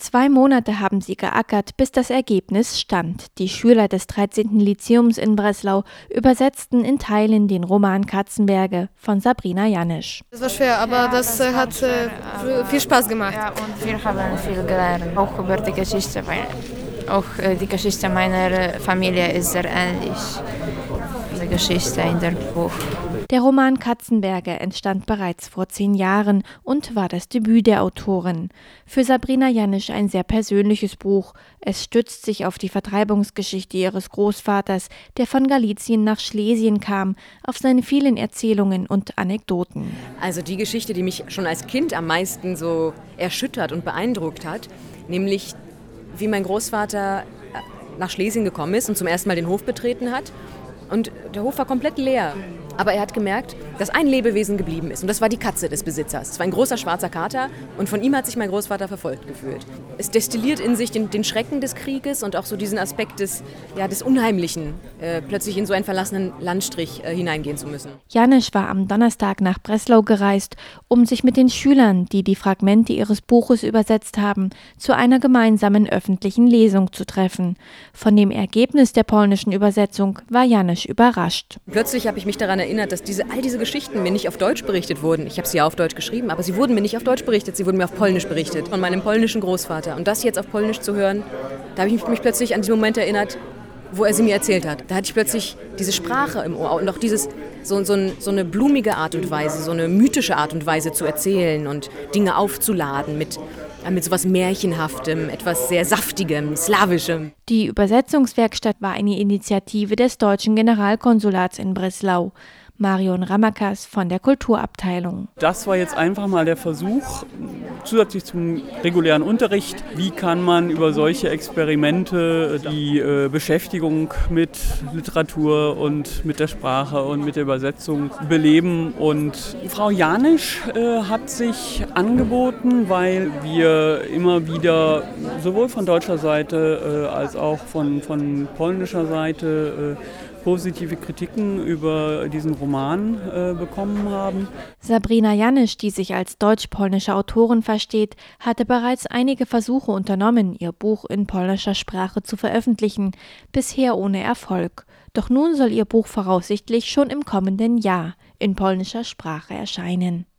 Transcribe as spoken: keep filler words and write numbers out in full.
Zwei Monate haben sie geackert, bis das Ergebnis stand. Die Schüler des dreizehnten Lyzeums in Breslau übersetzten in Teilen den Roman Katzenberge von Sabrina Janisch. Das war schwer, aber das äh, hat äh, viel Spaß gemacht. Ja, und wir haben viel gelernt, auch über die Geschichte, weil auch äh, die Geschichte meiner Familie ist sehr ähnlich. Die Geschichte in dem Buch. Der Roman Katzenberge entstand bereits vor zehn Jahren und war das Debüt der Autorin. Für Sabrina Janisch ein sehr persönliches Buch. Es stützt sich auf die Vertreibungsgeschichte ihres Großvaters, der von Galizien nach Schlesien kam, auf seine vielen Erzählungen und Anekdoten. Also die Geschichte, die mich schon als Kind am meisten so erschüttert und beeindruckt hat, nämlich wie mein Großvater nach Schlesien gekommen ist und zum ersten Mal den Hof betreten hat. Und der Hof war komplett leer. Aber er hat gemerkt, dass ein Lebewesen geblieben ist. Und das war die Katze des Besitzers. Es war ein großer schwarzer Kater und von ihm hat sich mein Großvater verfolgt gefühlt. Es destilliert in sich den, den Schrecken des Krieges und auch so diesen Aspekt des, ja, des Unheimlichen, äh, plötzlich in so einen verlassenen Landstrich äh, hineingehen zu müssen. Janisch war am Donnerstag nach Breslau gereist, um sich mit den Schülern, die die Fragmente ihres Buches übersetzt haben, zu einer gemeinsamen öffentlichen Lesung zu treffen. Von dem Ergebnis der polnischen Übersetzung war Janisch überrascht. Plötzlich habe ich mich daran erinnert, dass diese, all diese Geschichten mir nicht auf Deutsch berichtet wurden. Ich habe sie ja auf Deutsch geschrieben, aber sie wurden mir nicht auf Deutsch berichtet, sie wurden mir auf Polnisch berichtet, von meinem polnischen Großvater. Und das jetzt auf Polnisch zu hören, da habe ich mich plötzlich an diesen Moment erinnert, wo er sie mir erzählt hat. Da hatte ich plötzlich diese Sprache im Ohr und auch dieses, so, so, ein, so eine blumige Art und Weise, so eine mythische Art und Weise zu erzählen und Dinge aufzuladen mit, mit so was Märchenhaftem, etwas sehr Saftigem, Slawischem. Die Übersetzungswerkstatt war eine Initiative des deutschen Generalkonsulats in Breslau. Marion Ramakas von der Kulturabteilung. Das war jetzt einfach mal der Versuch, zusätzlich zum regulären Unterricht, wie kann man über solche Experimente die äh, Beschäftigung mit Literatur und mit der Sprache und mit der Übersetzung beleben. Und Frau Janisch äh, hat sich angeboten, weil wir immer wieder sowohl von deutscher Seite äh, als auch von, von polnischer Seite äh, positive Kritiken über diesen Roman äh, bekommen haben. Sabrina Janisch, die sich als deutsch-polnische Autorin versteht, hatte bereits einige Versuche unternommen, ihr Buch in polnischer Sprache zu veröffentlichen, bisher ohne Erfolg. Doch nun soll ihr Buch voraussichtlich schon im kommenden Jahr in polnischer Sprache erscheinen.